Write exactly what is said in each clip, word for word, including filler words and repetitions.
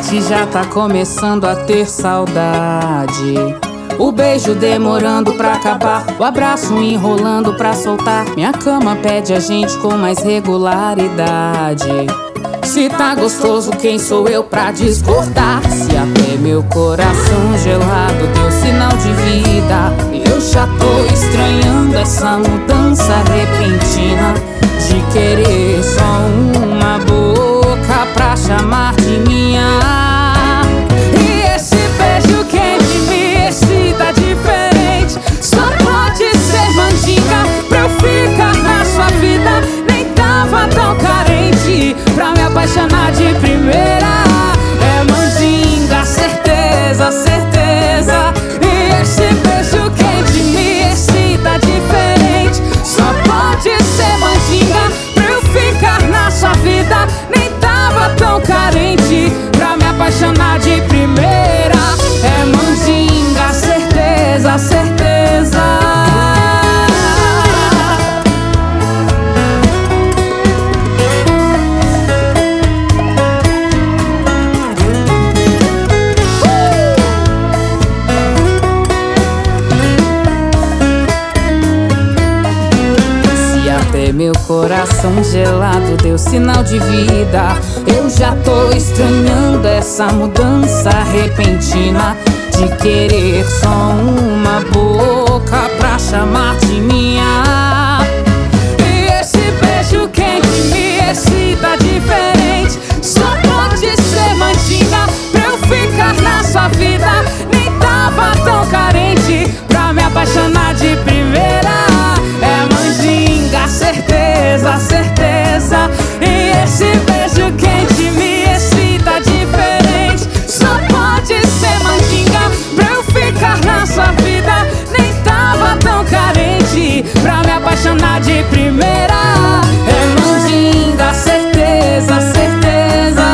tarde já tá começando a ter saudade. O beijo demorando pra acabar, o abraço enrolando pra soltar. Minha cama pede a gente com mais regularidade. Se tá gostoso, quem sou eu pra discordar? Se até meu coração gelado deu sinal de vida, eu já tô estranhando essa mudança repentina de querer só uma boca pra chamar de minha. E esse beijo quente me excita diferente. Só pode ser mandinga pra eu ficar na sua vida. Nem tava tão carente pra me apaixonar de primeira. É mandinga, certeza, certeza. E esse beijo quente me excita diferente. Só pode ser mandinga pra eu ficar na sua vida. Nem tava tão carente pra me apaixonar de primeira. É mandinga, certeza, certeza. Meu coração gelado deu sinal de vida, eu já tô estranhando essa mudança repentina de querer só uma boca pra chamar de minha. E esse beijo quente me excita diferente. Só pode ser mandinga pra eu ficar na sua vida. Nem tava tão carente pra me apaixonar de primeira. É mandinga, certeza, certeza. E esse beijo quente me excita diferente. Só pode ser mandinga pra eu ficar na sua vida. Nem tava tão carente pra me apaixonar de primeira. É mandinga, certeza, certeza.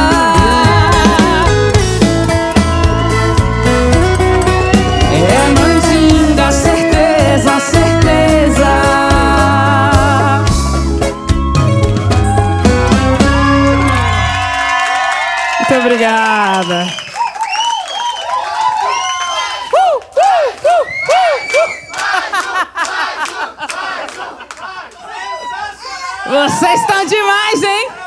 É mandinga, certeza, certeza. Muito obrigada. Uh, uh, uh, uh, uh. Vocês estão demais, hein?